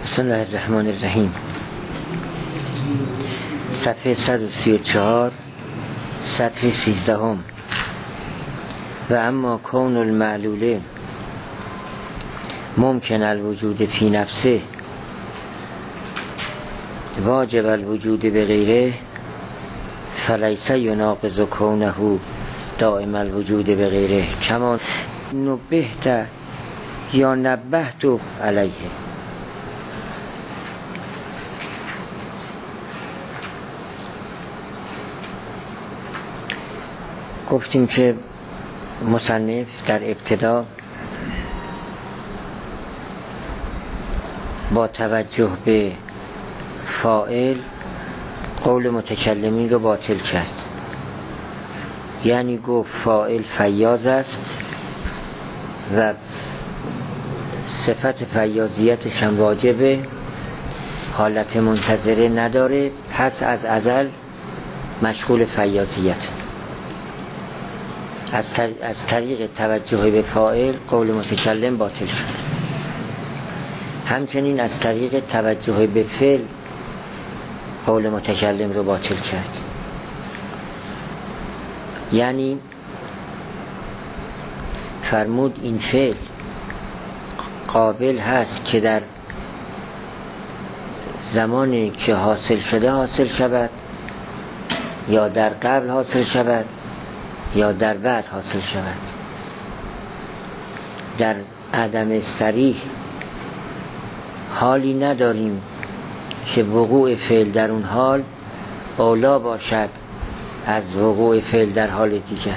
بسم الله الرحمن الرحیم. صفحه 134 سطر 13. و اما کون المعلوله ممکن الوجود فی نفسه واجب الوجود به غیره فلیس یناقض کونه دائم الوجود به غیره کما نبهت یا نبهت علیه. گفتیم که مصنف در ابتدا با توجه به فاعل قول متکلمین رو باطل کرد، یعنی گفت فاعل فیاض است و صفت فیاضیتش هم واجبه، حالت منتظره نداره، پس از ازل مشغول فیاضیت. از طریق توجه به فاعل قول متکلم باطل شد. همچنین از طریق توجه به فعل قول متکلم رو باطل کرد، یعنی فرمود این فعل قابل هست که در زمانی که حاصل شده حاصل شود، یا در قبل حاصل شود، یا در بعد حاصل شود. در عدم صریح حالی نداریم که وقوع فعل در اون حال اولا باشد از وقوع فعل در حال دیگر.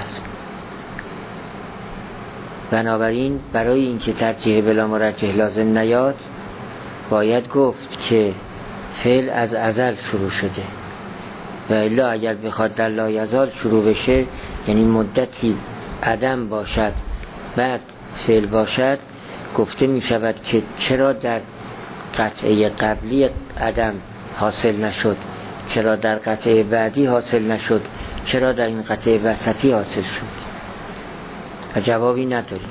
بنابراین برای اینکه ترجیح بلا مرجح لازم نیاد باید گفت که فعل از ازل شروع شده، و الا اگر بخواد در لایزال شروع بشه، یعنی مدتی عدم باشد بعد فعل باشد، گفته می شود که چرا در قطعه قبلی عدم حاصل نشد، چرا در قطعه بعدی حاصل نشد، چرا در این قطعه وسطی حاصل شد، و جوابی نداریم.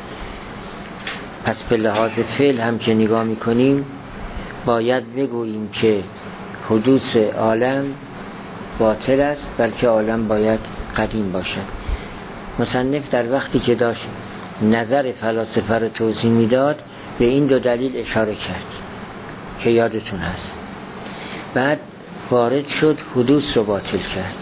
پس به لحاظ فعل هم که نگاه میکنیم باید بگوییم که حدوث عالم باطل است، بلکه عالم باید قدیم باشد. مصنف در وقتی که داشت نظر فلاسفه رو توضیح میداد به این دو دلیل اشاره کرد که یادتون هست. بعد وارد شد حدوث رو باطل کرد.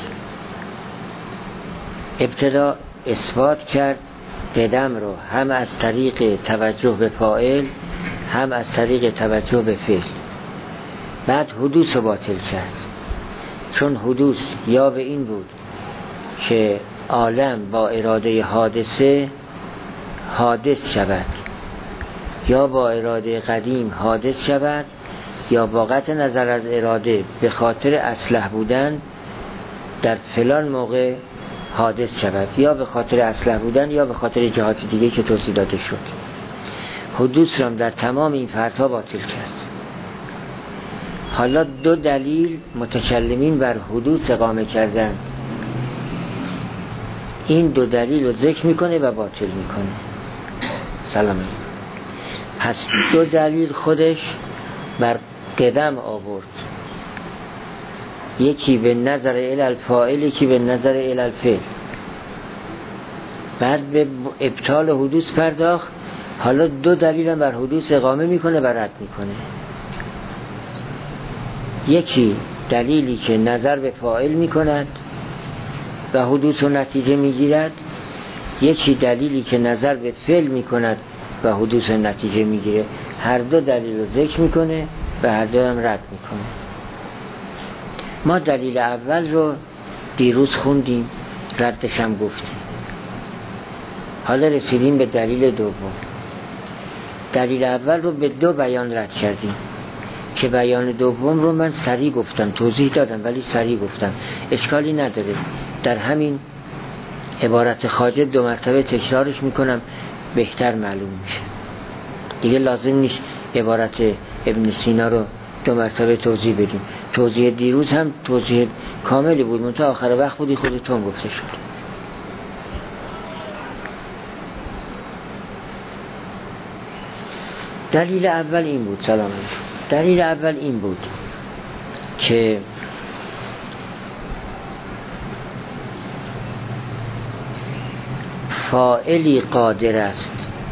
ابتدا اثبات کرد قدم رو هم از طریق توجه به فاعل هم از طریق توجه به فعل. بعد حدوث رو باطل کرد، چون حدوث یا به این بود که عالم با اراده حادثه حادث شود، یا با اراده قدیم حادث شود، یا با قطع نظر از اراده به خاطر اصلح بودن در فلان موقع حادث شود، یا به خاطر اصلح بودن یا به خاطر جهات دیگه که توضیح داده شد. حدوث را در تمام این فرض‌ها باطل کرد. حالا دو دلیل متکلمین بر حدوث اقامه کردن، این دو دلیل رو ذکر میکنه و باطل میکنه. سلام. پس دو دلیل خودش بر قدم آورد، یکی به نظر الالفاعل، یکی به نظر الالفعل. بعد به ابطال حدوث پرداخت. حالا دو دلیل هم بر حدوث اقامه میکنه و رد میکنه. یکی دلیلی که نظر به فاعل میکند و حدوث و نتیجه میگیرد، یکی دلیلی که نظر به فعل میکند و حدوث و نتیجه میگیره. هر دو دلیل رو ذکر میکنه و هر دو هم رد میکنه. ما دلیل اول رو دیروز خوندیم، ردش هم گفتیم. حالا رسیدیم به دلیل دوم. دلیل اول رو به دو بیان رد کردیم که بیان دوم رو من سریع گفتم، توضیح دادم ولی سریع گفتم، اشکالی نداره. در همین عبارت خواجه دو مرتبه تکرارش میکنم، بهتر معلوم میشه. دیگه لازم نیست عبارت ابن سینا رو دو مرتبه توضیح بدیم. توضیح دیروز هم توضیح کاملی بود، منتها آخر وقت بودی خودتون گفته شد. دلیل اول این بود. سلام علیکم. دلیل اول این بود که فاعلی قادر است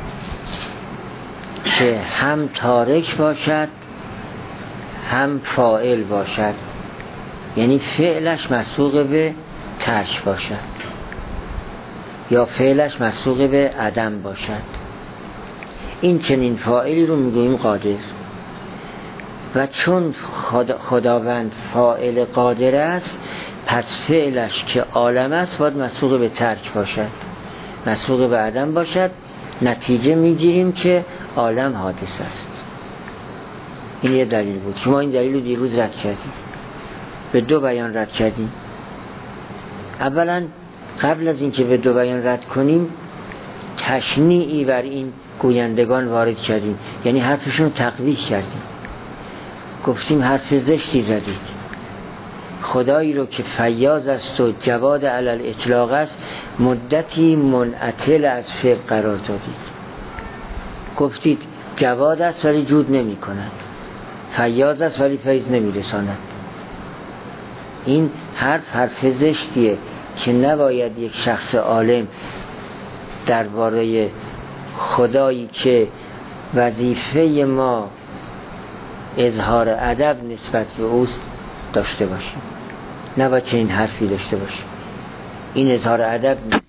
که هم تارک باشد هم فاعل باشد، یعنی فعلش مسبوق به ترک باشد یا فعلش مسبوق به عدم باشد. این چنین فاعلی رو میگوییم قادر. و چون خداوند فاعل قادر است، پس فعلش که عالم است باید مسبوق به ترک باشد، مسبوق به عدم باشد. نتیجه میگیریم که عالم حادث است. این یه دلیل بود. شما این دلیل رو دیروز رد کردیم، به دو بیان رد کردیم. اولا قبل از اینکه به دو بیان رد کنیم تشنیعی بر این گویندگان وارد کردیم، یعنی حرفشون رو تقویح کردیم. گفتیم حرف زشتی زدید، خدایی رو که فیاض است و جواد علل اطلاق است مدتی منعطل از فعل قرار دادید. گفتید جواد است ولی جود نمی کند، فیاض است ولی فیض نمی رساند. این حرف زشتیه که نباید یک شخص عالم درباره خدایی که وظیفه ما اظهار ادب نسبت به اوست داشته باشیم. نباید چنین حرفی داشته باشیم. این اظهار ادب نیست.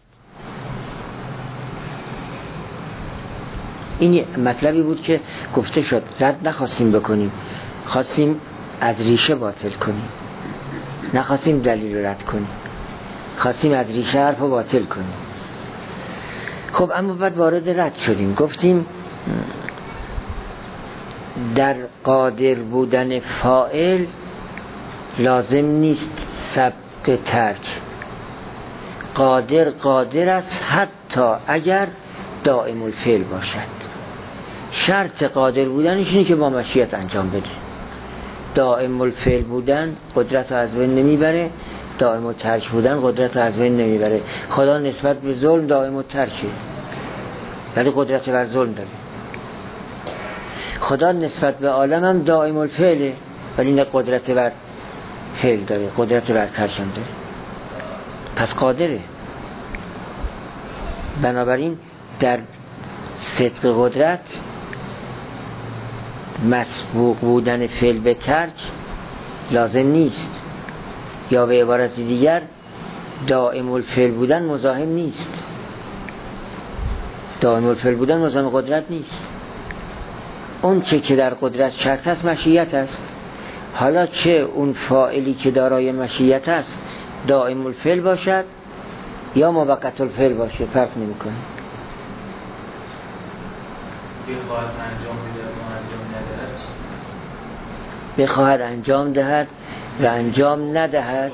این مطلبی بود که گفته شد، رد نخواستیم بکنیم، خواستیم از ریشه باطل کنیم، نخواستیم دلیل رد کنیم، خواستیم از ریشه حرف رو باطل کنیم. خب اما بعد وارد رد شدیم. گفتیم در قادر بودن فاعل لازم نیست سبق ترک. قادر است حتی اگر دائم الفعل باشد. شرط قادر بودنش اینه که با مشیت انجام بده. دائم الفعل بودن قدرت رو از بین نمیبره، دائم الترک بودن قدرت رو از بین نمیبره. خدا نسبت به ظلم دائم الترکه ولی قدرت بر ظلم داره. خدا نسبت به عالم هم دائم الفعله ولی نه قدرت بر فعل داره، قدرت بر ترک هم داره. پس قادره. بنابراین در صدق قدرت مسبوق بودن فعل به ترک لازم نیست، یا به عبارت دیگر دائم الفعل بودن مزاحم نیست. دائم الفعل بودن مزاحم قدرت نیست. اون چه که در قدرت شرط است مشیت است. حالا چه اون فاعلی که دارای مشیت است دائم الفعل باشد یا موقت الفعل باشه فرق نمی‌کنه. بخواهد انجام دهد و انجام ندهد.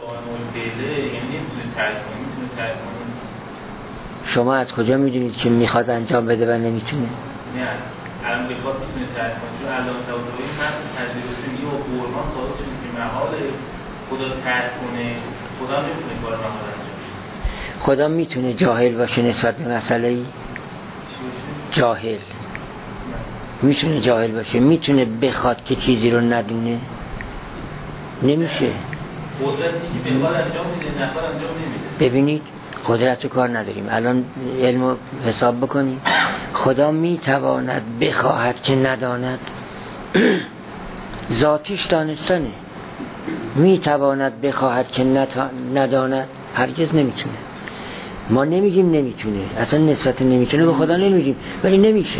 شما از کجا میدونید که میخواد انجام بده و نمیتونه؟ نه الان بخواد میتونه ترک کنه، چون علامه توضیحی مثل تجربه‌شونی و قرآن ثابت شده که محال خدا ترک کنه، خدا نمیتونه کار محال انجام بده. خدا میتونه جاهل باشه نسبت به مسئله‌ای؟ جاهل میتونه جاهل باشه، میتونه بخواد که چیزی رو ندونه؟ نمیشه. قدرتی که بخواد انجام میده، نخواد انجام نمیده. ببینید قدرت رو کار نداریم. الان علم حساب بکنیم. خدا میتواند بخواهد که نداند؟ ذاتش دانستنه. میتواند بخواهد که نداند؟ هرگز نمیتونه. ما نمیگیم نمیتونه، اصلا نسبت نمیتونه به خدا نمیگیم، ولی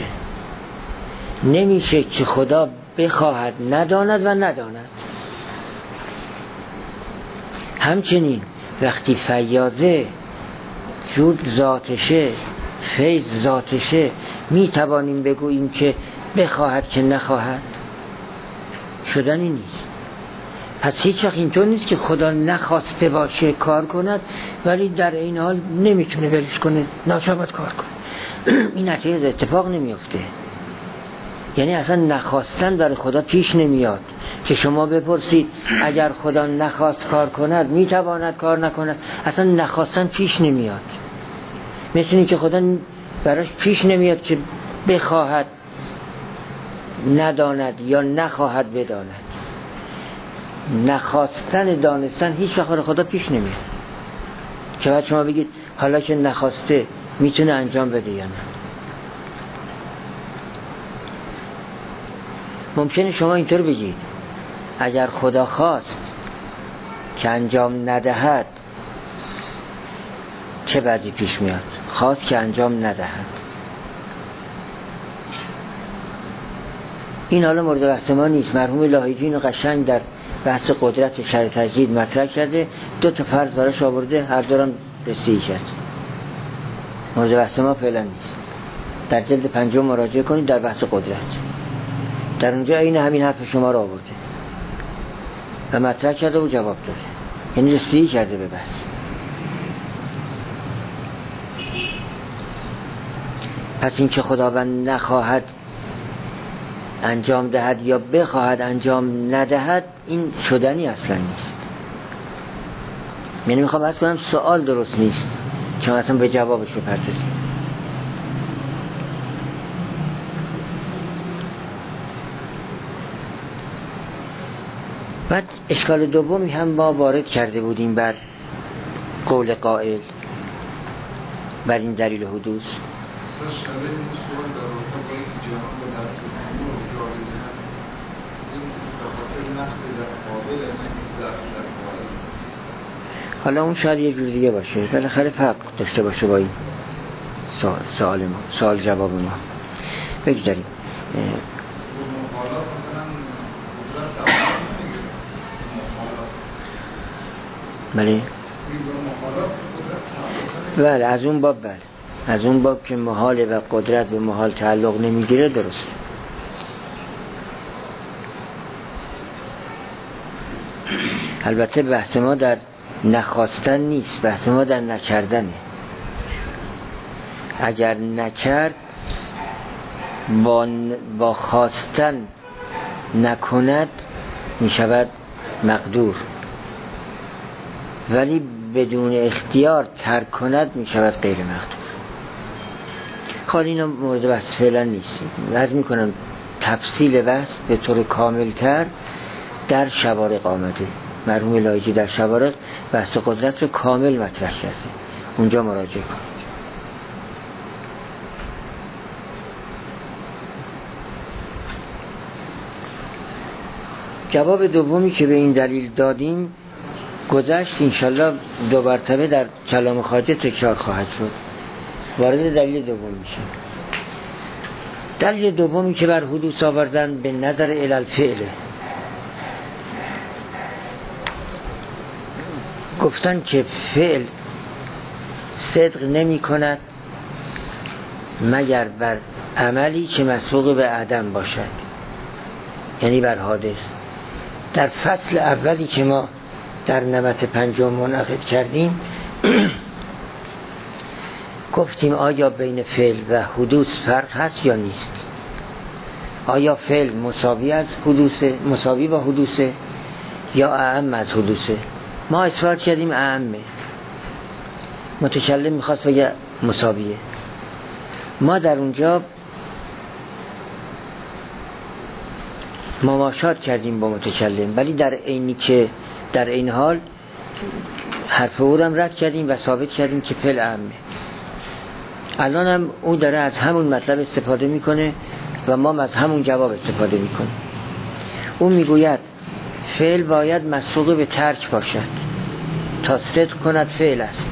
نمیشه که خدا بخواهد نداند و نداند. همچنین وقتی فیاضه جود ذاتشه، فیض ذاتشه، میتوانیم بگوییم که بخواهد که نخواهد؟ شدنی نیست. پس هیچ وقت اینطور نیست که خدا نخواسته باشه کار کند ولی در این حال نمیتونه ولش کنه، ناچار کار کنه. این نتیجه اتفاق نمیفته. یعنی اصلا نخواستن برای خدا پیش نمیاد که شما بپرسید اگر خدا نخواست کار کند میتواند کار نکند. اصلا نخواستن پیش نمیاد. مثل این که خدا براش پیش نمیاد که بخواهد نداند یا نخواهد بداند. نخواستن دانستن هیچ وقت برای خدا پیش نمیاد که بعد شما بگید حالا که نخواسته میتونه انجام بده یا نه. ممکنه شما اینطور بگید اگر خدا خواست که انجام ندهد چه بعضی پیش میاد؟ خواست که انجام ندهد. این حالا مورد بحث ما نیست. مرحوم لاهیجی اینو قشنگ در بحث قدرت و شرع تجدید مطرح کرده، 2 تا فرض براش آورده، هر دورم رسیدگی کرد. مورد بحث ما فعلا نیست. در جلد 5 مراجعه کنید در بحث قدرت، در اونجا این همین حرف شما رو آورده و مطرح کرده و جواب داده، یعنی رسیدگی کرده به بحث. پس این که خداوند نخواهد انجام دهد یا بخواهد انجام ندهد، این شدنی اصلا نیست. یعنی میخوام عرض کنم سوال درست نیست چون اصلا به جوابش بپردازیم. بعد اشکال دومی هم ما وارد کرده بودیم بر قول قائل بر این دلیل حدوث. حالا اون شاید یه جور دیگه باشه، بالاخره فرق داشته باشه با این سوال ما، سوال جواب ما. بگذاریم بله از اون باب، بله از اون باب که محال و قدرت به محال تعلق نمیگیره، درسته. البته بحث ما در نخواستن نیست، بحث ما در نکردنه. اگر نکرد با خواستن نکند می شود مقدور، ولی بدون اختیار ترک کند می شود غیر مقدور. خالی اینا مورد بحث فعلا نیست. عرض می کنم تفصیل بحث به طور کامل تر در شوارق آمده. مرحوم لاهیجی در شوارق بحث قدرت رو کامل مطرح کرده، اونجا مراجعه کنید. جواب دومی که به این دلیل دادیم گذشت، انشالله 2 مرتبه در کلام خواجه تکرار خواهد شد. وارد دلیل دوم میشیم. دلیل دومی که بر حدوث آوردن به نظر الالفعله، گفتن که فعل صدق نمی کند مگر بر عملی که مسبوق به عدم باشد، یعنی بر حادث. در فصل اولی که ما در نمط 5 منعقد کردیم گفتیم آیا بین فعل و حدوث فرق هست یا نیست؟ آیا فعل مساوی با حدوثه یا اعم از حدوثه؟ ما اصرار کردیم اعمه، متکلم میخواست بگه مساویه. ما در اونجا مماشات کردیم با متکلم، ولی در این حال حرف او هم رد کردیم و ثابت کردیم که فعل اعمه. الان هم او داره از همون مطلب استفاده میکنه و ما از همون جواب استفاده میکنیم. او میگوید فعل باید مسبوق به ترک باشد تا صدق کند فعل است،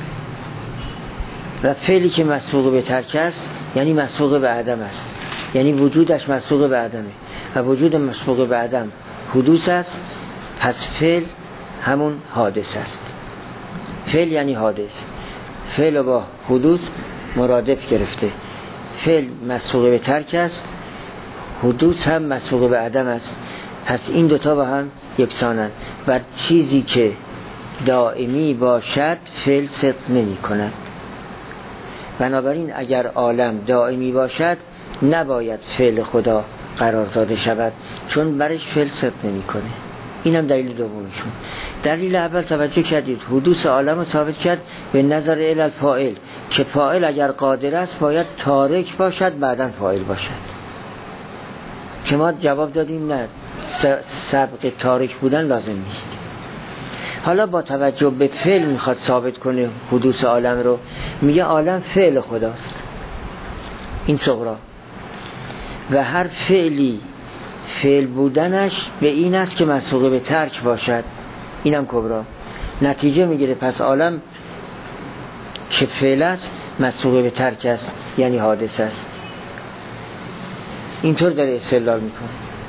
و فعلی که مسبوق به ترک است یعنی مسبوق به عدم است، یعنی وجودش مسبوق به عدمه و وجود مسبوق به عدم حدوث است. پس فعل همون حادث است. فعل یعنی حادث، فعل با حدوث مرادف گرفته. فعل مسبوق به ترک است، حدوث هم مسبوق به عدم است. پس این دوتا با هم یکسانند و چیزی که دائمی باشد فعل صدق نمی کند. بنابراین اگر عالم دائمی باشد نباید فعل خدا قرار داده شود، چون برش فعل صدق نمی کنه. اینم دلیل دومشون. دلیل اول توجه کردید حدوث عالم رو ثابت کرد به نظر الفاعل، که فاعل اگر قادر است باید تارک باشد بعداً فاعل باشد. که ما جواب دادیم نه، سبق تارک بودن لازم نیست. حالا با توجه به فعل میخواد ثابت کنه حدوث عالم رو، میگه عالم فعل خداست، این صغرا، و هر فعلی فعل بودنش به این است که مسبوق به ترک باشد، اینم کبرا. نتیجه میگیره پس عالم که فعل است مسبوق به ترک است، یعنی حادث است. اینطور داره استدلال میکنه.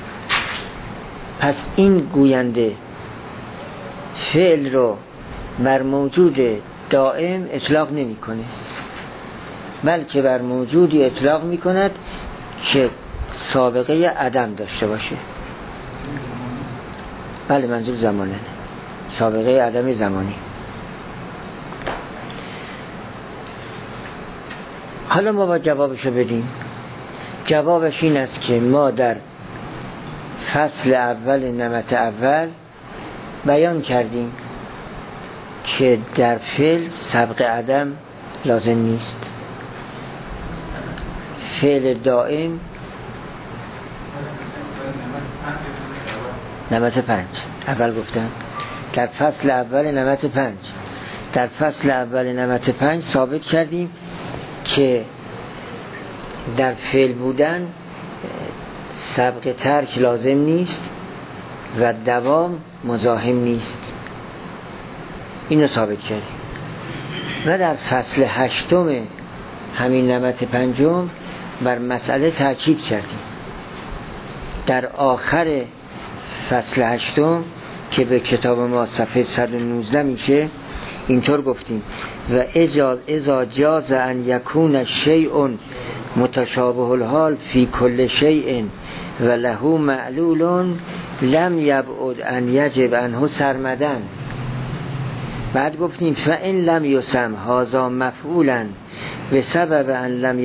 پس این گوینده فعل رو بر موجود دائم اطلاق نمی کنه، بلکه بر موجودی اطلاق می کند که سابقه عدم داشته باشه. بله، منظور زمانه، سابقه عدم زمانی. حالا ما با جوابشو بدیم. جوابش این است که ما در فصل اول نمط اول بیان کردیم که در فعل سبق عدم لازم نیست. فعل دائم نمط 5 اول گفتم، در فصل اول نمط 5، در فصل اول نمط 5 ثابت کردیم که در فعل بودن سبق ترک لازم نیست و دوام مزاحم نیست. اینو ثابت کردیم. و در فصل 8 همین نمط 5 بر مسئله تاکید کردیم. در آخر فصل 8 که به کتاب ما صفحه 119 میشه اینطور گفتیم: و اذا جاز ان یکون شیء متشابه الحال فی کل شیء و له معلول لم یبعد ان یجب عنه سرمدن. بعد گفتیم فإن لم یسم هذا مفعولا بسبب ان لم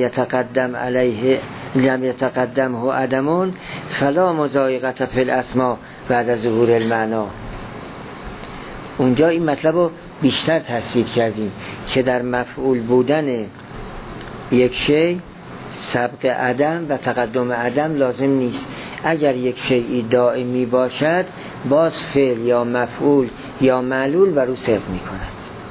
یتقدمه عدم فلا مضایقة فی الاسماء بعد ظهور المعنا. اونجا این مطلب رو بیشتر تصویر کردیم که در مفعول بودن یک شی سبق عدم و تقدم عدم لازم نیست. اگر یک شیء دائمی باشد باز فعل یا مفعول یا معلول بر او صدق می کند.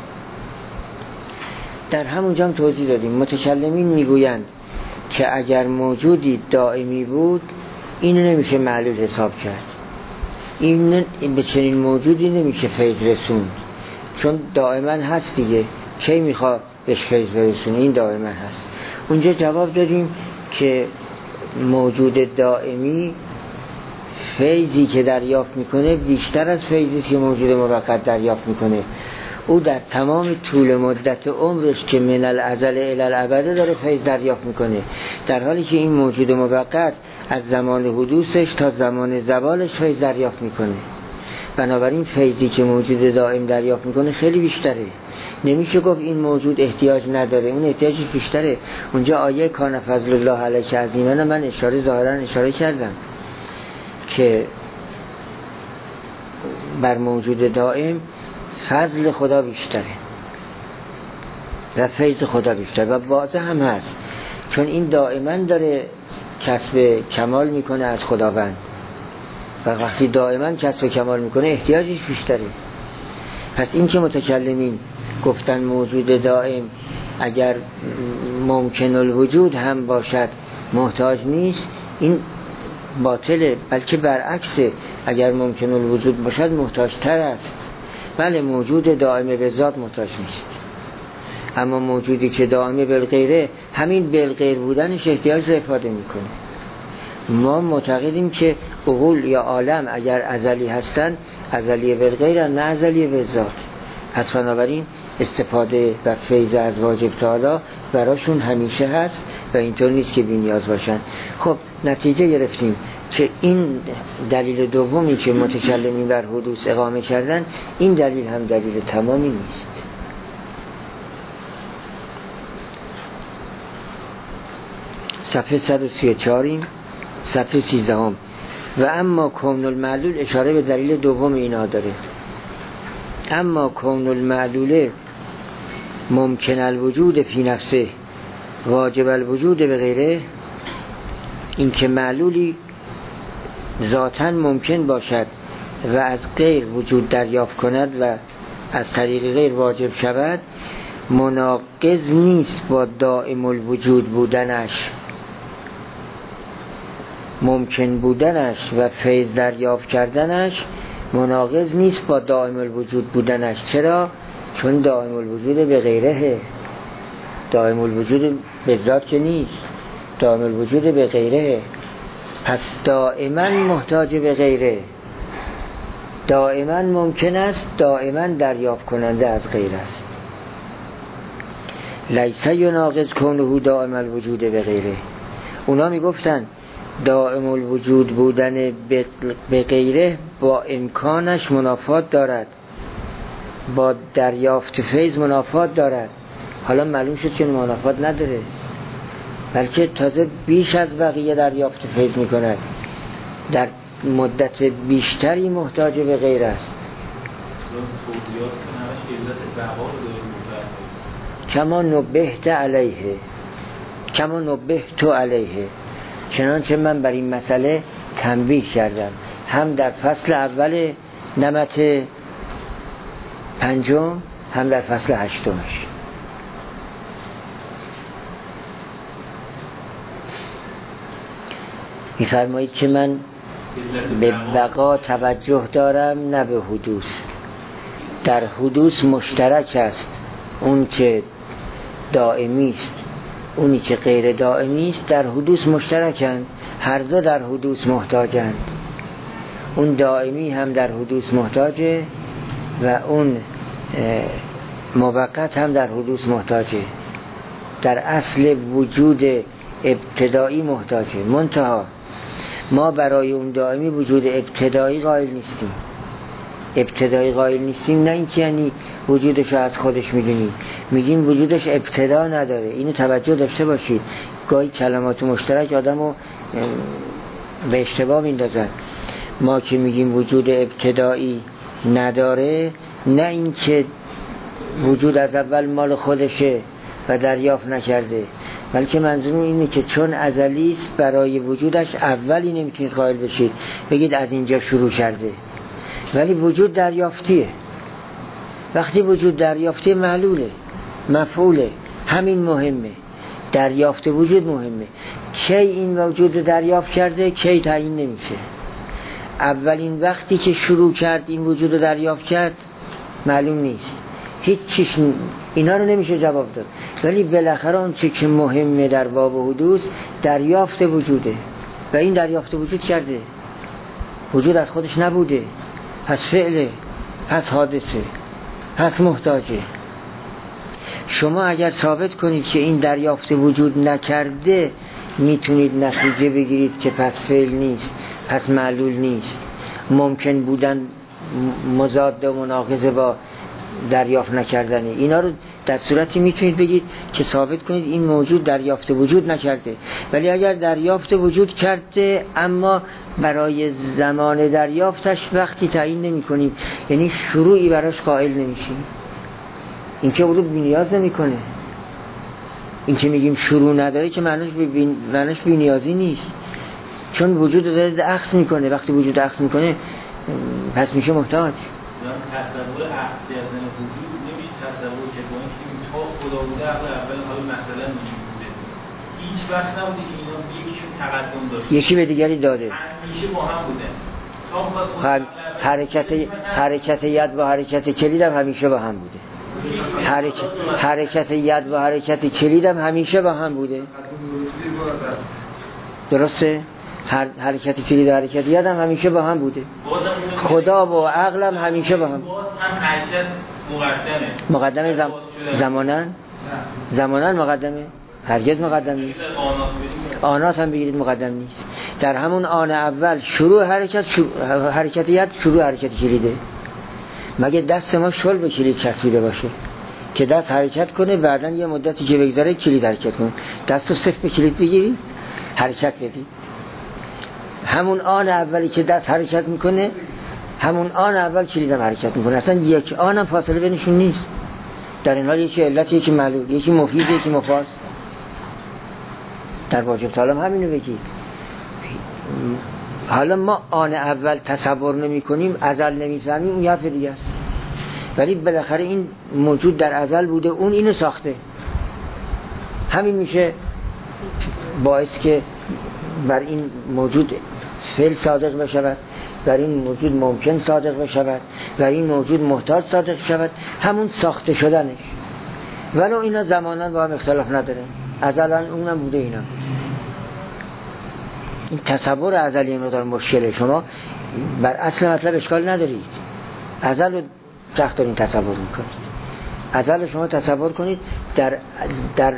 در همونجا هم توضیح دادیم متکلمین میگویند که اگر موجودی دائمی بود اینو نمیشه معلول حساب کرد، این به چنین موجودی نمیشه فیض رسوند، چون دائما هست دیگه، کی میخواد بهش فیض برسونه، این دائما هست. اونجا جواب دادیم که موجود دائمی فیضی که دریافت میکنه بیشتر از فیضی که موجود موقت دریافت میکنه. او در تمام طول مدت عمرش که من الازل الی الابد داره فیض دریافت میکنه، در حالی که این موجود موقت از زمان حدوثش تا زمان زوالش فیض دریافت میکنه. بنابراین فیضی که موجود دائم دریافت میکنه خیلی بیشتره. نمیشه گفت این موجود احتیاج نداره، اون احتیاجش بیشتره. اونجا آیه کان فضل الله علیک عظیما من ظاهرا اشاره کردم که بر موجود دائم فضل خدا بیشتره و فیض خدا بیشتره و واضح هم هست، چون این دائما داره کسب کمال میکنه از خداوند و وقتی دائما کسب کمال میکنه احتیاجش بیشتره. پس این که متکلمین گفتن موجود دائم اگر ممکن الوجود هم باشد محتاج نیست، این باطله، بلکه برعکسه، اگر ممکن الوجود باشد محتاج تر است. بله، موجود دائم به ذات محتاج نیست، اما موجودی که دائم بالغیره همین بالغیر بودنش احتیاج را افاده میکنه. ما معتقدیم که عقول یا عالم اگر ازلی هستن ازلی بالغیر نه ازلی به ذات. پس بنابراین استفاده و فیض از واجب تعالی براشون همیشه هست و اینطور نیست که بی‌نیاز باشن. خب نتیجه گرفتیم که این دلیل دومی که متکلمین بر حدوث اقامه کردن، این دلیل هم دلیل تمامی نیست. صفحه 134 صفحه 13 و اما کون المعلول اشاره به دلیل دوم اینا داره. اما کون المعلول ممکن الوجود فی نفسه واجب الوجود به غیره، این که معلولی ذاتاً ممکن باشد و از غیر وجود دریافت کند و از طریق غیر واجب شود، مناقض نیست با دائم الوجود بودنش. ممکن بودنش و فیض دریافت کردنش مناقض نیست با دائم الوجود بودنش. چرا؟ چون دائم الوجود به غیره، دائم الوجود به ذات که نیست، دائم الوجود به غیره. پس دائما محتاج به غیره، دائما ممکن است، دائما دریافت کننده از غیر است. لیس یناقض کونه دائم الوجود به غیره. اونا میگفتن دائم الوجود بودن به غیره با امکانش منافات دارد، با دریافت فیض منافات دارد. حالا معلوم شد که منافات نداره، بلکه تازه بیش از بقیه دریافت فیض میکند، در مدت بیشتری محتاج به غیر است. کما نبهت علیه، کما نبهت علیه، چنانچه من بر این مسئله تنبیه کردم، هم در فصل اول نمط 5، هم در فصل 8. می‌فرمایید که من به بقا توجه دارم نه به حدوث. در حدوث مشترک است، اون که دائمی است اونی که غیر دائمی است، در حدوث مشترکند، هر دو در حدوث محتاجند. اون دائمی هم در حدوث محتاجه و اون موقت هم در حدوث محتاجه، در اصل وجود ابتدایی محتاجه. منتها ما برای اون دائمی وجود ابتدایی قائل نیستیم. ابتدایی قائل نیستیم نه اینکه یعنی وجودش از خودش میدونیم، میگیم وجودش ابتدا نداره. اینو توجه داشته باشید، گاهی کلمات مشترک آدمو به اشتباه میندازن. ما که میگیم وجود ابتدایی نداره، نه اینکه وجود از اول مال خودشه و دریافت نکرده، بلکه منظور اینه که چون ازلی است برای وجودش اولی نمیتونید قائل بشید بگید از اینجا شروع کرده، ولی وجود دریافتیه. وقتی وجود دریافته معلوله، مفعوله، همین مهمه. دریافت وجود مهمه. کی این وجود دریافت کرده کی تعیین نمیشه. اولین وقتی که شروع کرد این وجود دریافت کرد معلوم نیست، هیچ چیز اینا رو نمیشه جواب داد. ولی بالاخره اون چی که مهمه در باب حدوث دریافت وجوده و این دریافت وجود کرده. وجود از خودش نبوده، پس فعله، پس حادثه، پس محتاجه. شما اگر ثابت کنید که این دریافت وجود نکرده، میتونید نتیجه بگیرید که پس فعل نیست، پس معلول نیست. ممکن بودن مضاد و مناقضه با دریافت نکردنه. اینا رو در صورتی میتونید بگید که ثابت کنید این موجود دریافت وجود نکرده. ولی اگر دریافت وجود کرده اما برای زمان دریافتش وقتی تعیین نمی کنیم، یعنی شروعی براش قائل نمیشیم، این که او رو بی‌نیاز نمیکنه. این که میگیم شروع نداره که معنیش بی‌نیازی نیست، چون وجود داره عکس میکنه. وقتی وجود عکس میکنه پس میشه محتاج. تصور عکس کردن وجود نمیشه تصور که با اینکه تا خدا بوده اول حالا مثلا بوده، هیچ وقت نبوده که اینا یکیشون تقدم داشته یکی به دیگری داده، همیشه با هم بوده. حرکت ید و حرکت کلید هم همیشه با هم بوده. حرکت ید و حرکت کلید هم همیشه با هم بوده. درسته؟ حرکت کلید و حرکت ید هم همیشه با هم بوده. خدا و عقل هم همیشه با هم. مقدمه زمانن مقدمه، هرگز مقدم نیست. آنات هم بگیرید مقدم نیست. در همون آن اول شروع حرکت ید شروع حرکت کلیده. مگه دست ما شل به کلید چسبیده باشه که دست حرکت کنه، بعداً یه مدتی که بگذره کلید حرکت کنه؟ دستو صفر به کلید بگیرید حرکت بدید. همون آن اولی که دست حرکت میکنه همون آن اول کلیدم حرکت میکنه. اصلا یک آنم فاصله بینشون نیست. در این حال یکی علت، یکی معلول، یکی مفید، یکی مفاس. در واجب تعالی همینو بگید. حالا ما آن اول تصور نمی کنیم، ازل نمی فهمیم، اون یه حرف دیگه است. ولی بالاخره این موجود در ازل بوده، اون اینو ساخته. همین میشه باعث که بر این موجود فعل صادق بشود، بر این موجود ممکن صادق بشود، بر این موجود محتاج صادق شود، همون ساخته شدنش. ولو اینا زمانا با هم اختلاف نداره، ازلا اونم بوده اینم. این تصور ازلی مقدار مشکله. شما بر اصل مطلب اشکال ندارید، ازل رو سخت دارین تصور میکنید. ازل شما تصور کنید در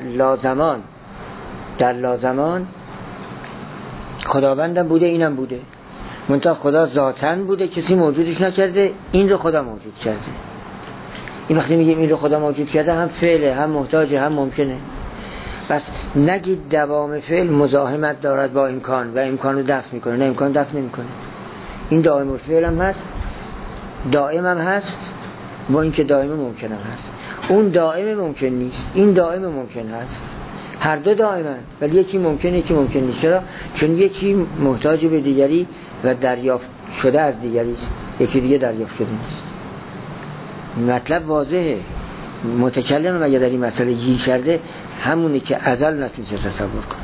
لازمان خداوندم بوده، اینم بوده، منتها خدا ذاتن بوده، کسی موجودش نکرده، این رو خدا موجود کرده. این وقتی میگیم این رو خدا موجود کرده، هم فعله، هم محتاجه، هم ممکنه. بس نگید دوام فعل مزاحمت دارد با امکان و امکان رو دفع میکنه. نه، امکان دفع نمیکنه. این دائم الفعل هم هست، دائم هم هست، با اینکه دائم ممکن هم هست. اون دائم ممکن نیست، این دائم ممکن هست. هر دو دائمن، ولی یکی ممکنه، یکی ممکن نیست. چرا؟ چون یکی محتاج به دیگری و دریافت شده از دیگری است، یکی دیگه دریافت شده نیست. مطلب واضحه. متکلم اگه در این مسئله گیر کرده، همونه که ازل نتونسته تصور کنه.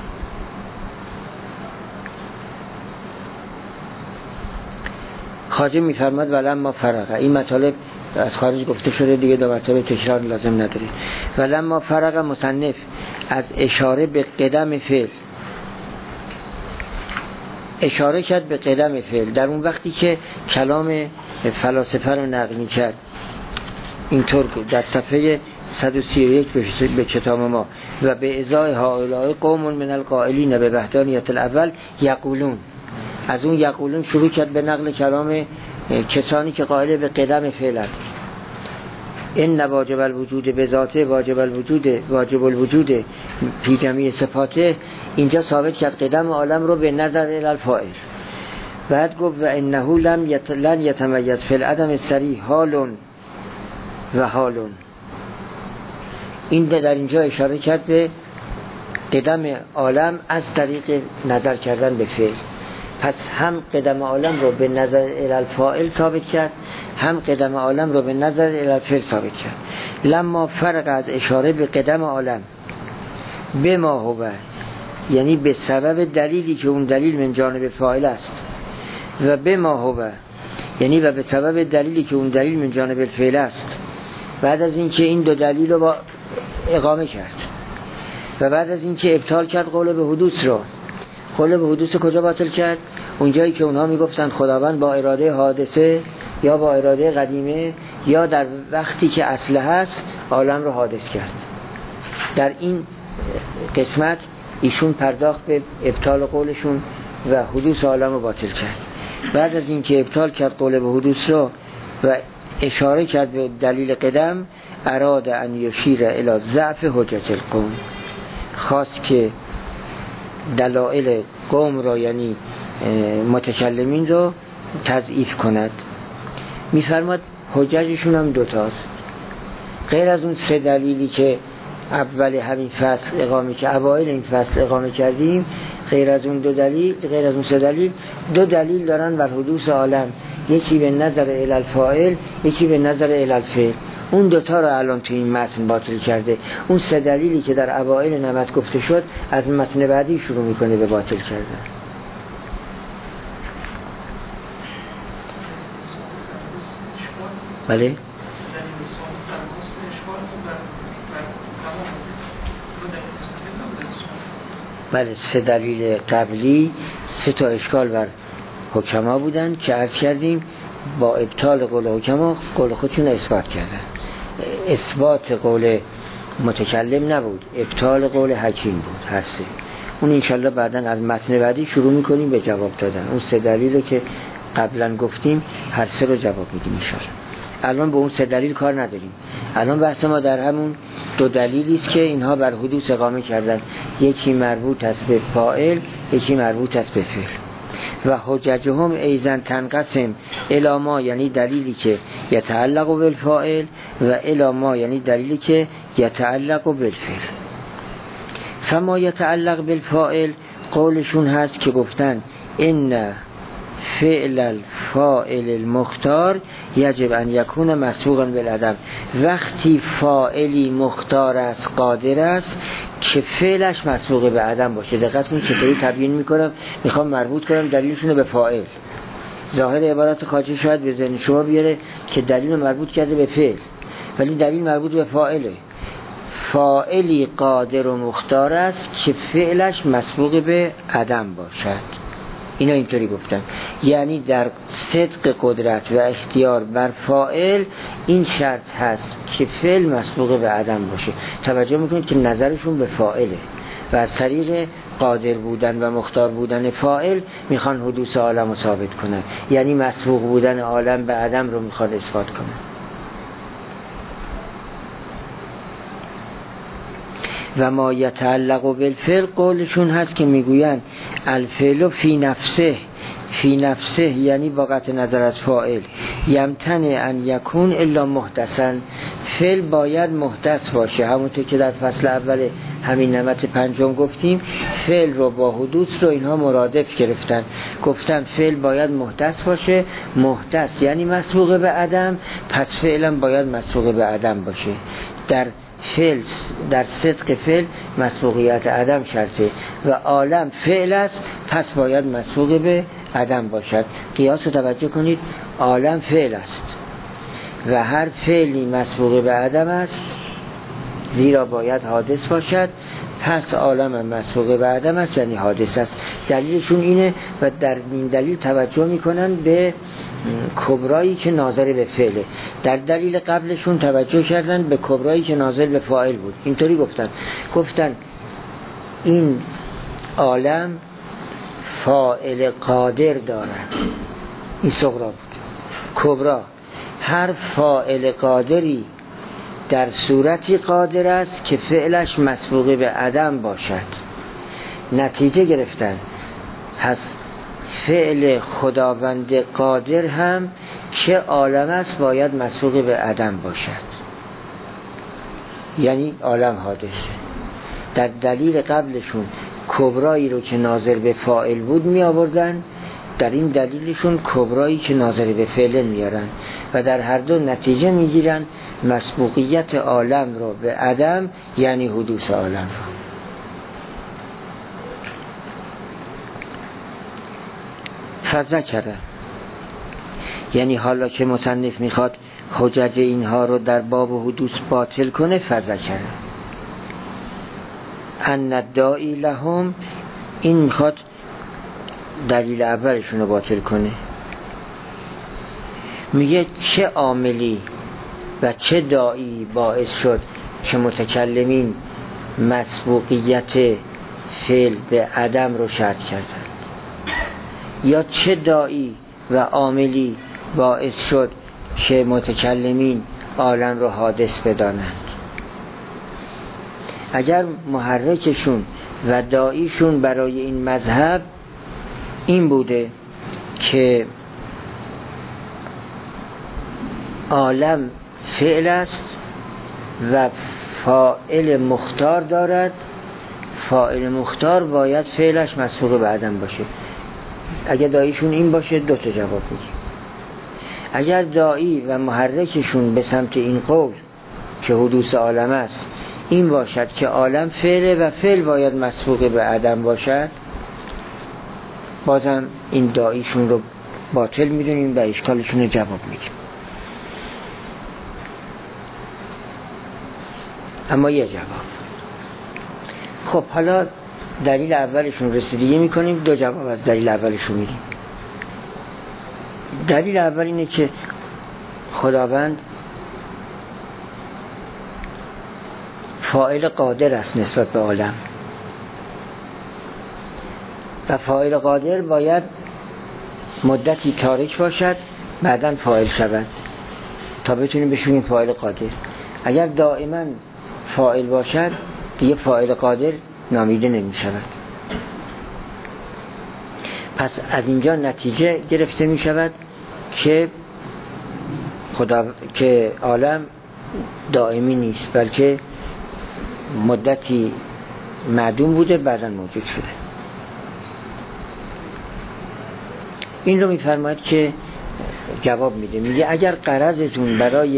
خواجه میفرماد ولما فرغ، این مطالب از خارج گفته شده دیگه، دو مرتبه تکرار لازم نداره. ولما فرغ مصنف از اشاره به قدم فعل، اشاره کرد به قدم فعل در اون وقتی که کلام فلاسفه رو نقل می‌کرد. اینطور در صفحه 131 به کتاب ما و به ازای هؤلاء قوم من القائلین به وحدانیت الاول یقولون، از اون یقولون شروع کرد به نقل کلام کسانی که قائل به قدم فعلند. این واجب الوجود به ذاته، واجب الوجود فی جمیع صفاته. اینجا ثابت کرد قدم عالم رو به نظر الفاعل. بعد گفت و انه لن یتمیز فی العدم الصریح حال و حالون. این در اینجا اشاره کرد به قدم عالم از طریق نظر کردن به فعل. پس هم قدم عالم رو به نظر الفاعل ثابت کرد، هم قدم عالم رو به نظر الفعل ثابت کرد. لما فرق از اشاره به قدم عالم به ما هو، یعنی به سبب دلیلی که اون دلیل من جانب فاعل است، و به ما هو یعنی و به سبب دلیلی که اون دلیل من جانب الفعل است. بعد از اینکه این دو دلیل رو با اقامه کرد و بعد از اینکه ابطال کرد قول به حدوث رو، قول به حدوث کجا باطل کرد؟ اونجایی که اونها میگفتن خداوند با اراده حادثه یا با اراده قدیمه یا در وقتی که اصله هست عالم رو حادث کرد. در این قسمت ایشون پرداخت به ابطال قولشون و حدوث عالم رو باطل کرد. بعد از اینکه ابطال کرد قول به حدوث رو و اشاره کرد به دلیل قدم، اراد ان یشیر الی ضعف حجت القوم، خواست که دلائل قوم را یعنی متکلمین رو تضعیف کند. میفرماد حججشون هم دوتاست، غیر از اون سه دلیلی که اول همین فصل اقامه که اوایل این فصل اقامه کردیم، غیر از اون سه دلیل، دو دلیل دارن بر حدوث عالم، یکی به نظر الالفاعل، یکی به نظر الالفعل. اون دوتا رو الان تو این متن باطل کرده. اون سه دلیلی که در اوایل نمت گفته شد از متن بعدی شروع میکنه به باطل کردن. بله؟ بله، سه دلیل قبلی سه تا اشکال بر حکما بودن که عرض کردیم با ابطال قول حکما قول خودشون اثبات کردن. اثبات قول متکلم نبود، ابطال قول حکیم بود، هسته. اون انشالله بعدن از متن بعدی شروع میکنیم به جواب دادن. اون سه دلیل که قبلا گفتیم هر سه رو جواب میدیم انشالله. الان به اون سه دلیل کار نداریم. الان بحث ما در همون دو دلیلی است که اینها بر حدوث اقامه کردن، یکی مربوط است به فاعل، یکی مربوط است به فعل. و حججهم ایزن تنقسم الی ما، یعنی دلیلی که یتعلق بالفاعل، و الی ما یعنی دلیلی که یتعلق بالفعل. فما یتعلق بالفاعل قولشون هست که گفتن ان فعل الفاعل المختار یجب ان یکون مسبوقا بالعدم. وقتی فاعلی مختار است، قادر است، که فعلش مسبوق به عدم باشه. دقت کنید چطوری تبیین میکنم، میخوام مربوط کنم دلیلشون رو به فاعل. ظاهر عبارت خارجی شاید به ذهن شما بیاره که دلیل مربوط کرده به فعل، ولی دلیل مربوط به فاعله. فاعلی قادر و مختار است که فعلش مسبوق به عدم باشد. اینا اینطوری گفتن، یعنی در صدق قدرت و اختیار بر فاعل این شرط هست که فعل مسبوق به عدم باشه. توجه میکنید که نظرشون به فاعله و از طریق قادر بودن و مختار بودن فاعل میخوان حدوث عالم رو ثابت کنن، یعنی مسبوق بودن عالم به عدم رو میخواد اثبات کنن. و ما یتعلق بالفعل، قولشون هست که میگوین الفعل فی نفسه، فی نفسه یعنی با قطع نظر از فاعل، یمتنع ان یکون الا محدثا، فعل باید محدث باشه. همونطور که در فصل اول همین نمط پنجم گفتیم، فعل رو با حدوث رو اینها مرادف گرفتن، گفتن فعل باید محدث باشه. محدث یعنی مسبوق به عدم، پس فعلم باید مسبوق به عدم باشه. در فعل، در صدق فعل مسبوقیت عدم شرطه و عالم فعل است، پس باید مسبوق به عدم باشد. قیاس رو توجه کنید، عالم فعل است و هر فعلی مسبوق به عدم است، زیرا باید حادث باشد، پس عالم هم مسبوق به عدم است، یعنی حادث است. دلیلشون اینه و در این دلیل توجه میکنن به کبرایی که ناظر به فعله. در دلیل قبلشون توجه کردن به کبرایی که ناظر به فاعل بود. اینطوری گفتن این عالم فاعل قادر دارد، این صغرا بود. کبرا، هر فاعل قادری در صورتی قادر است که فعلش مسبوق به عدم باشد. نتیجه گرفتن، پس فعل خداوند قادر هم که عالم است باید مسبوق به عدم باشد، یعنی عالم حادثه. در دلیل قبلشون کبرایی رو که ناظر به فاعل بود می آوردن، در این دلیلشون کبرایی که ناظر به فعل میارن و در هر دو نتیجه میگیرن مسبوقیت عالم رو به عدم، یعنی حدوث عالم رو. فذکره، یعنی حالا که مصنف میخواد حجج اینها رو در باب حدوث باطل کنه، فذکره ان الداعی لهم، این میخواد دلیل اولشون رو باطل کنه. میگه چه عاملی و چه داعی باعث شد که متکلمین مسبوقیت فعل به عدم رو شرط کردن، یا چه داعی و عاملی باعث شد که متکلمین عالم رو حادث بدانند. اگر محرکشون و داعیشون برای این مذهب این بوده که عالم فعل است و فاعل مختار دارد، فاعل مختار باید فعلش مسبوق به عدم باشه. اگر داعیشون این باشه دو تا جواب میگیم. اگر داعی و محرکشون به سمت این قول که حدوث عالم است این باشد که عالم فعله و فعل باید مسبوق به عدم باشد، بازم این داعیشون رو باطل میدونیم و اشکالشون رو جواب میدیم. اما یه جواب. خب حالا دلیل اولشون رسیدگی میکنیم، دو جواب از دلیل اولشون میدیم. دلیل اول اینه که خداوند فاعل قادر است نسبت به عالم و فاعل قادر باید مدتی تارک باشد بعداً فاعل شود تا بتونیم بشویم فاعل قادر. اگر دائما فاعل باشد دیگه فاعل قادر نامیده نمی شود. پس از اینجا نتیجه گرفته می شود که عالم دائمی نیست، بلکه مدتی معدوم بوده بعداً موجود شده. این رو میفرماید که جواب میده، میگه اگر غرضتون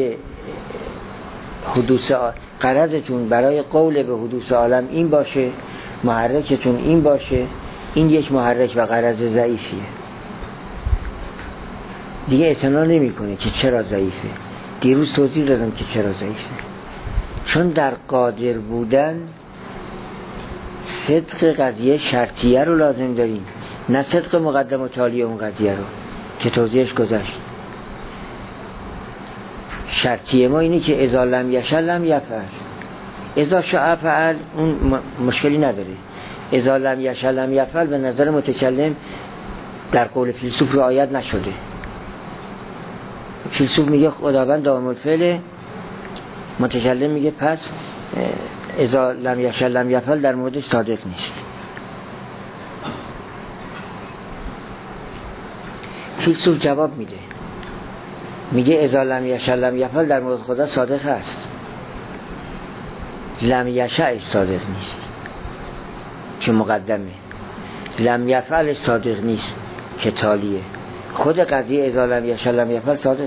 برای قول به حدوث عالم این باشه، محرکتون این باشه، این یک محرک و غرض ضعیفیه، دیگه اعتنا نمیکنه که چرا ضعیفه. دیروز توضیح دادم که چرا ضعیفه، چون در قادر بودن صدق قضیه شرطیه رو لازم داریم، نه صدق مقدم و تالی اون قضیه رو که توضیحش گذشت. شرطیه ما اینه که اذا لم یشأ لم یفعل، اذا شاء فعل اون مشکلی نداره، اذا لم یشأ لم یفعل به نظر متکلم در قول فیلسوف رعایت نشده. فیلسوف میگه خداوند دائم الفعل، متکلم میگه پس اذا لم یشأ لم یفعل در موردش صادق نیست. فیلسوف جواب میده، میگه اذا لم یشأ لم یفعل در مورد خدا صادق هست، لم یشأ صادق نیست که مقدمه، لم یفعل صادق نیست که تالیه. خود قضیه اذا لم یشأ لم یفعل صادقه،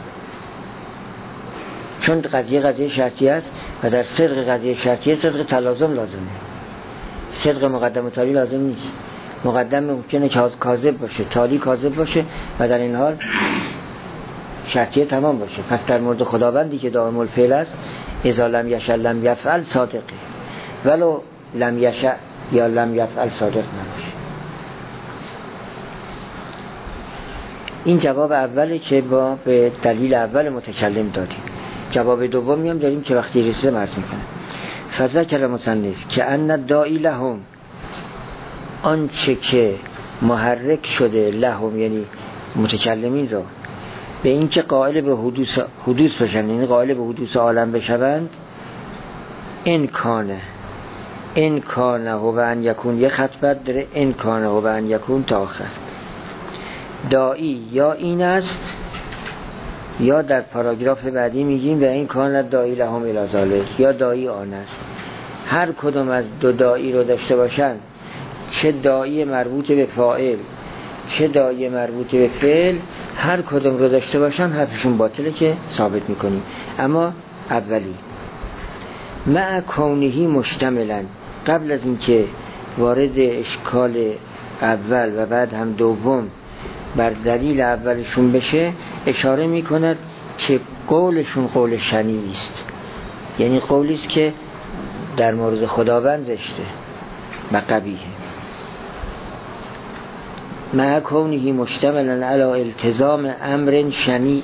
چون قضیه شرطیه است و در صدق قضیه شرطیه صدق تلازم لازمه، صدق مقدم و تالی لازم نیست. مقدم ممکنه که کاذب باشه، تالی کاذب باشه و در این حال شرطیه تمام باشه. پس در مورد خداوندی که دائم الفعل است اذا لم یشأ لم یفعل صادقه، ولو لم یشأ یا لم یفعل صادق نباشه. این جواب اوله که با به دلیل اول متکلم دادیم. جواب دومی هم داریم که وقتی رسیده مرز میکنه. فذکر مصنف که ان الداعی لهم، آنچه که محرک شده لهم یعنی متکلمین را به این که قائل به حدوث بشن، یعنی قائل به حدوث عالم بشوند، این کانه و ان یکون، یه خط بد داره، این کانه و ان یکون تا آخر. داعی یا این است یا در پاراگراف بعدی میگیم و این کانه داعی لهم الی ذالک، یا داعی آن است. هر کدوم از دو داعی رو داشته باشن، چه داعی مربوط به فاعل چه داعی مربوط به فعل، هر کدوم رو داشته باشن حرفشون باطله که ثابت میکنیم. اما اولی مع کونهی مشتملن، قبل از اینکه وارد اشکال اول و بعد هم دوم بر دلیل اولشون بشه، اشاره میکند که قولشون قول شنیعی است، یعنی قولی است که در مورد خداوند زشته و قبیحه. مع کونه مشتملا علی التزام امر شنیع،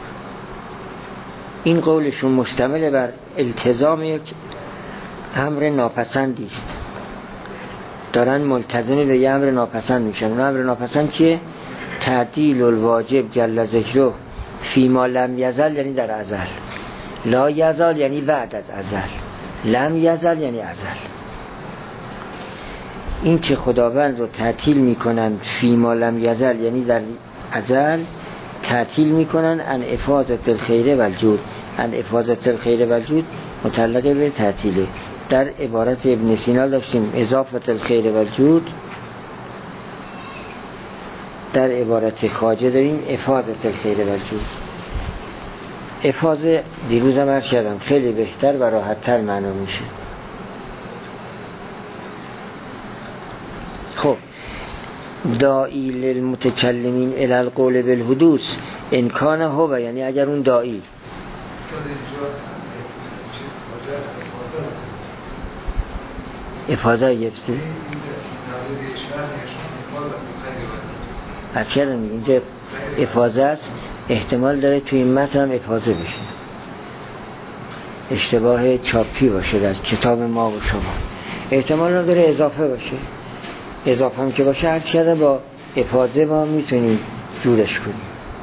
این قولشون مشتمل بر التزام یک امر ناپسندی است، دارن ملتزم به یه امر ناپسند میشن. اون امر ناپسند چیه؟ تعدیل الواجب جل ذکره فیما لم یزل، یعنی در ازل، لا یزال یعنی بعد از ازل، لم یزل یعنی ازل. این که خداوند رو تعطیل میکنن فیما لم یزل یعنی در ازل، تعطیل میکنن ان افاضت الخیر والجود. ان افاضت الخیر والجود متعلق به تعطیله. در عبارت ابن سینا داشتیم اضافت الخیر والجود، در عبارت خواجه داریم افاضت الخیر والجود. افاضه دیروزم عرض کردم خیلی بهتر و راحت تر معنا میشه. خب داعی للمتکلمین الی القول بالحدوث ان کان هو، یعنی اگر اون داعی افاضه یفتی از کردم اینجا افاضه است، احتمال داره توی این متن هم افاضه بشه، اشتباه چاپی باشه در کتاب ما و شما، احتمال داره اضافه باشه. اضافه هم که باشه عرض کرده با افاضه ما میتونیم جورش کنیم.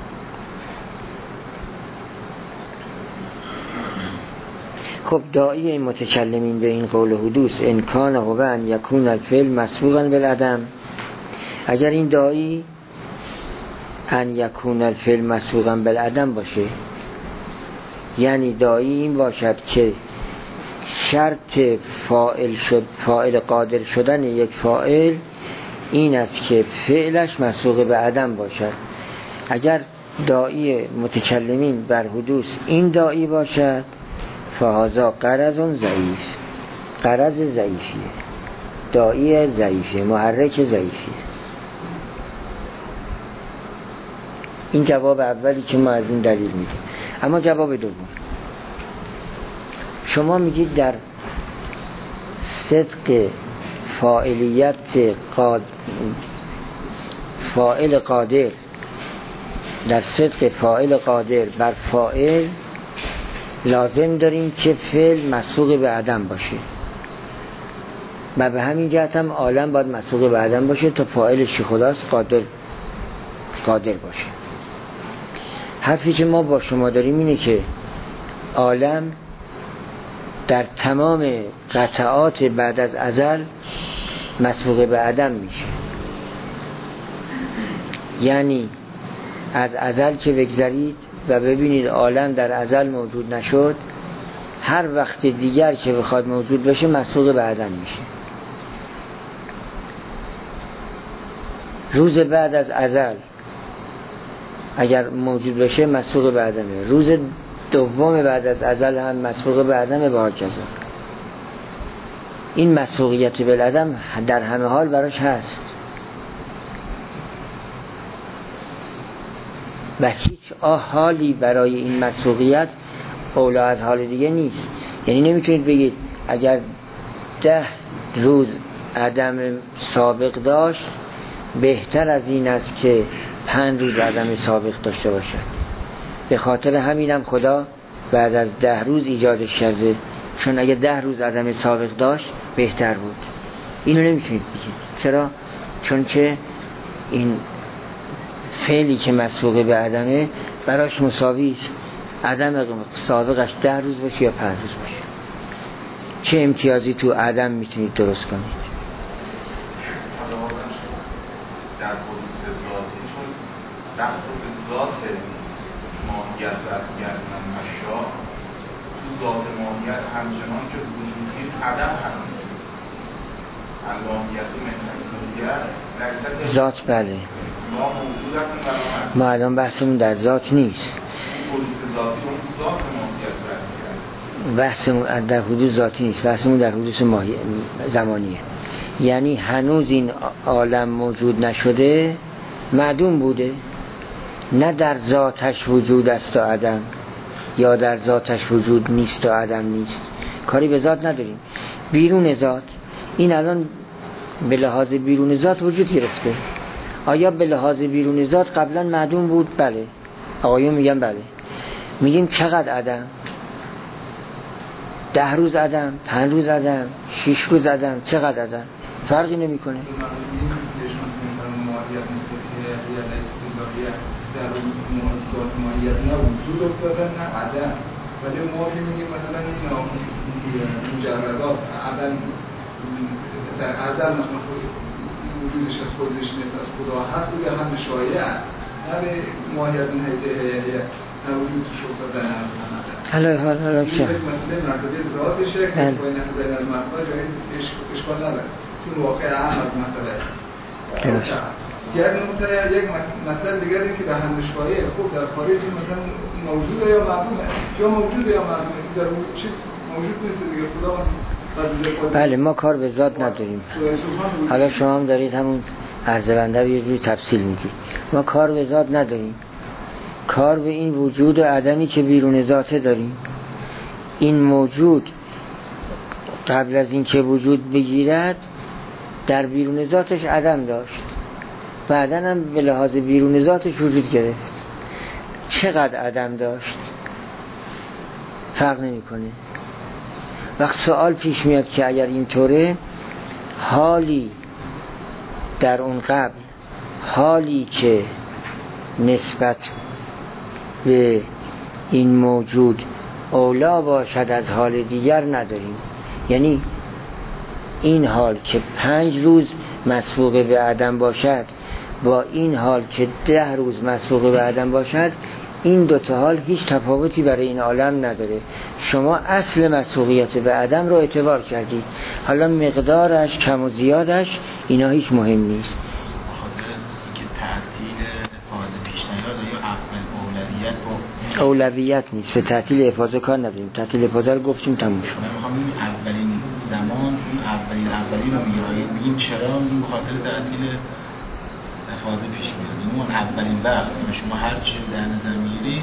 خب داعی این متکلمین به این قول حدوث ان کان هو ان یکون الفعل مسبوقا بالعدم، اگر این داعی ان یکون الفعل مسبوقا بالعدم باشه، یعنی داعی این باشد که شرط فاعل قادر شدن یک فاعل این است که فعلش مسبوق به عدم باشد. اگر داعی متکلمین بر حدوث این داعی باشد فهذا غرض ضعیف، غرض ضعیفیه، داعی ضعیفیه، محرک ضعیفیه. این جواب اولی که ما از این دلیل میدیم. اما جواب دوم، شما میگید در صدق فاعلیت فاعل قادر، در صدق فاعل قادر بر فاعل لازم داریم که فعل مسبوق به عدم باشه و به همین جهت هم عالم باید مسبوق به عدم باشه تا فاعلش خداست قادر باشه. حرفی که ما با شما داریم اینه که عالم در تمام قطعات بعد از ازل مسبوق به عدم میشه. یعنی از ازل که بگذرید و ببینید عالم در ازل موجود نشد، هر وقت دیگر که بخواد موجود بشه مسبوق به عدم میشه. روز بعد از ازل اگر موجود بشه مسبوق به عدمه، روز دوم بعد از ازل هم مسبوق به عدمه و هکذا. این مسبوقیت بالعدم در همه حال براش هست و هیچ حالی برای این مسبوقیت اولا از حال دیگه نیست. یعنی نمیتونید بگید اگر 10 روز عدم سابق داشت بهتر از این است که 5 روز عدم سابق داشته باشد. به خاطر همینم خدا بعد از 10 روز ایجادش کرده، چون اگه 10 روز عدم سابق داشت بهتر بود. اینو نمیتونید بگید. چرا؟ چون که این فعلی که مسبوق به عدمه براش مساوی است، عدم سابقش 10 روز باشه یا 5 روز باشه. چه امتیازی تو عدم میتونید درست کنید؟ در حدوث ذاتی، چون رفت به ذات ماهیت برگردن مشا، تو ذات ماهیت همچنان که وجودی عدم هست. ماهیت مهنیت ذات بله، ما الان بحثمون در ذات نیست، بحثمون در حدوث ذاتی نیست، بحثمون در حدوث زمانیه. یعنی هنوز این عالم موجود نشده، معدوم بوده، نه در ذاتش وجود است تا عدم یا در ذاتش وجود نیست تا عدم نیست. کاری به ذات نداریم. بیرون ذات، این الان به لحاظ بیرون ذات وجود گرفته. آیا به لحاظ بیرون ذات قبلا معدوم بود؟ بله. آقایون میگن بله. میگیم چقدر عدم؟ 10 روز عدم، 5 روز عدم، 6 روز عدم، چقدر عدم؟ فرقی نمیکنه. در موضوعات ماهیت نه وجود افتادن نه عدم، ولی ما که میگیم مثلا این مجردات عدم در ازل مثلا وجودش از خودش نیست، از خدا هست و هم شایع نه به ماهیت این حیثیه نه وجودش افتادن حالا چه؟ مثلا مرتبه ذاتشه که باید نفذن از مرتبه جایی اشکال نداره، این واقع هم از مرتبه یک مثلا دیگر این که به همشکایی خوب در خارج مثلا موجوده یا معدومه، یا موجوده یا معدومه، در چی موجود نیست دیگه خدا. بله ما کار به ذات نداریم. حالا شما هم دارید همون عرض بنده رو یه جوری تفصیل میگید. ما کار به ذات نداریم، کار به این وجود و عدمی که بیرون ذاته داریم. این موجود قبل از این که وجود بگیرد در بیرون ذاتش عدم داشت، بعدن هم به لحاظ بیرون ذاتش وجود گرفت. چقدر عدم داشت فرق نمی کنه. وقت سوال پیش میاد که اگر اینطوره، حالی در اون قبل، حالی که نسبت به این موجود اولا باشد از حال دیگر نداریم. یعنی این حال که 5 روز مسبوق به عدم باشد با این حال که 10 روز مسبوق به عدم باشد، این دوتا حال هیچ تفاوتی برای این عالم نداره. شما اصل مسبوقیت به عدم رو اعتبار کردید، حالا مقدارش کم و زیادش اینا هیچ مهم نیست. اولویت نیست، به تعطیل افاضه کار نداریم. تعطیل افاضه رو گفتیم تموم شد. همین اولین زمان اون اولی رو میگیم چرا این خاطر تعطیل افاضه پیش میاد. اون اولین وقت شما هر چی در نظر میگیرید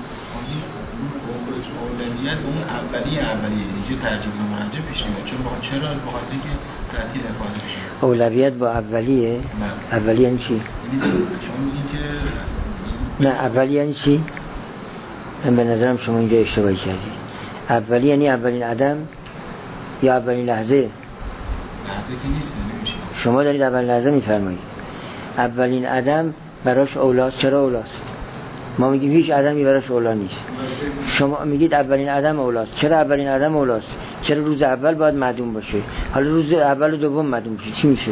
اولویت به اون اولیه دیگه ترجیح مرجع پیش میاد. چرا بخاطر که تعطیل افاضه پیش میاد. اولویت با اولیه؟ اولیه یعنی چی؟ شما میگین که نه اولیه یعنی چی؟ من به نظرم شما اینجا اشتباهی کردید. اولی یعنی اولین عدم یا اولین لحظه؟ لحظه که نیست نمیشه. شما دارید اولین لحظه میفرمایید. اولین عدم براش اولاست. چرا اولاست؟ ما میگیم هیچ عدمی براش اولا نیست. شما میگید اولین عدم اولاست. چرا اولین عدم اولاست؟ چرا روز اول باید معدوم باشه؟ حالا روز اول و دوم معدوم بشه چی میشه؟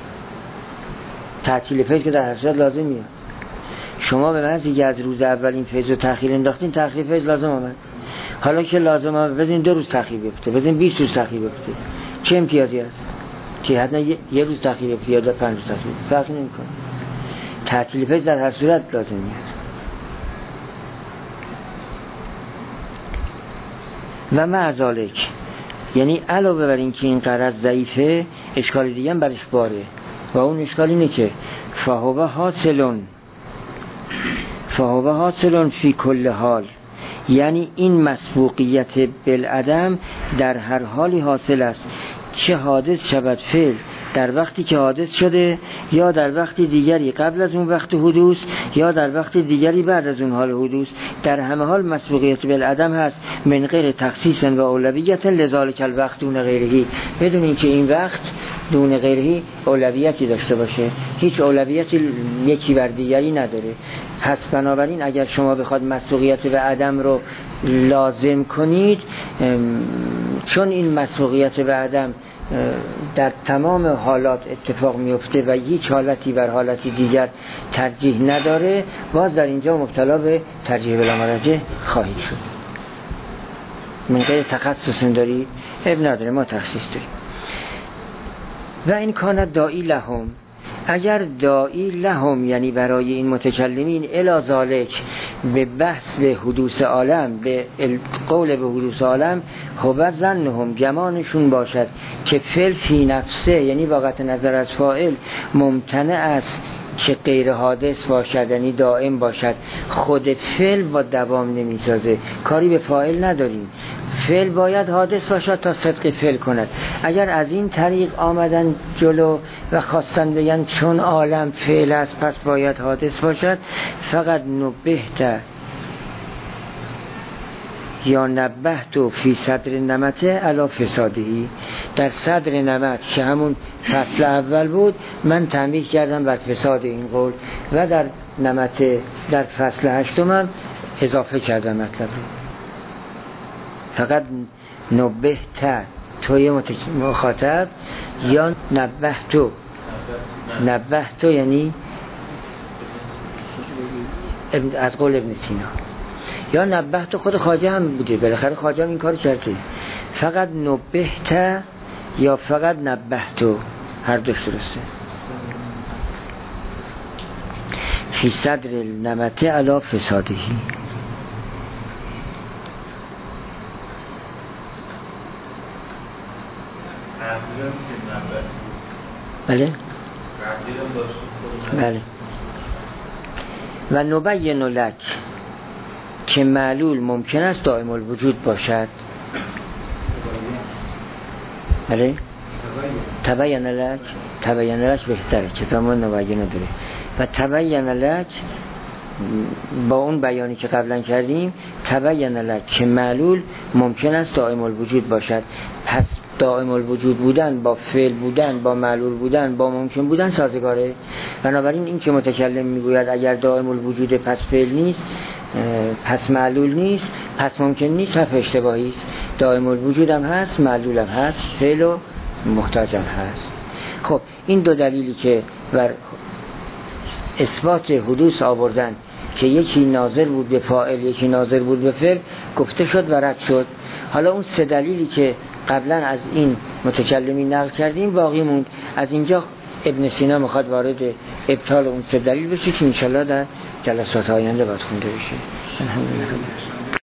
تعطیل فیض که در هر صورت لازم میاد. شما به محض اینکه از روز اول این فیض رو تأخیر انداختین، تأخیر فیض لازم آمد. حالا که لازم آمد بزنین 2 روز تأخیر بیفته، بزنین 20 روز تأخیر بیفته، چه امتیازی هست؟ که حتما یه روز تأخیر بیفته یا 5 روز تأخیر فرقی نمی‌کنه. تعطیل فیض در هر صورت لازم میاد. و مع ذالک یعنی علاوه بر این که این غرض ضعیفه، اشکال دیگه هم برش باره و اون اشکال اینه که فهو حاصلون فی کل حال، یعنی این مسبوقیت بالعدم در هر حالی حاصل است، چه حادث شود فعل در وقتی که حادث شده یا در وقتی دیگری قبل از اون وقت حدوث یا در وقتی دیگری بعد از اون حال حدوث، در همه حال مسبوقیت بالعدم هست، من غیر تخصیص و اولویت لذالک الوقت دون غیرهی، بدون اینکه این وقت دون غیرهی اولویتی داشته باشه. هیچ اولویتی یکی بر دیگری نداره. پس بنابراین اگر شما بخواد مسبوقیت به عدم رو لازم کنید، چون این مسبوقیت به عدم در تمام حالات اتفاق میفته و هیچ حالتی بر حالتی دیگر ترجیح نداره، باز در اینجا مبتلا به ترجیح بلا مرجع خواهید شد. من غیر تخصص داری؟ اب نداره، ما تخصیص داریم. و این کانت داعی لهم، اگر داعی لهم یعنی برای این متکلمین الی ذالک به بحث به حدوث عالم، به قول به حدوث عالم، هو ظنهم گمانشون باشد که فعل فی نفسه یعنی واقعیت نظر از فاعل ممتنع است که غیر حادث باشد، یعنی دائم باشد. خود فعل با دوام نمیسازه، کاری به فاعل نداریم. فعل باید حادث باشد تا صدق فعل کند. اگر از این طریق آمدن جلو و خواستن بگن چون عالم فعل است پس باید حادث باشد، فقط نبهت یا نبهت فی صدر نمت علی فسادهی، در صدر نمت که همون فصل اول بود من تنبیه کردم بر فساد این قول و در نمت در فصل هشتم اضافه کردم مطلب رو. فقط نبهت توی مخاطب یا نبهتو یعنی از قول ابن سینا، یا نبهت خود خواجه هم بوده، بالاخره خواجه هم این کار کرده. فقط نبهت یا فقط نبهتو، هر دوش درسته. فی صدر النمت علی فسادهی. بله بله. و نبین لک که معلول ممکن است دائم الوجود باشد. بله تبین لک بهتره، کتاب ما نبین نداره. و تبین لک با اون بیانی که قبلا کردیم، تبین لک که معلول ممکن است دائم الوجود باشد. پس دائم الوجود بودن با فعل بودن، با معلول بودن، با ممکن بودن سازگاره. بنابراین این که متکلم میگوید اگر دائم الوجود پس فعل نیست، پس معلول نیست، پس ممکن نیست، حرف اشتباهی است. دائم الوجود هم هست، معلول هم هست، فعل و محتاج هم هست. خب این دو دلیلی که بر اثبات حدوث آوردن که یکی ناظر بود به فاعل یکی ناظر بود به فعل گفته شد و رد شد. حالا اون سه دلیلی که قبلا از این متکلمین نقل کردیم باقی موند. از اینجا ابن سینا میخواد وارد ابطال اون سه دلیل بشه که انشالله در جلسات آینده باید خونده بشه. الحمدلله.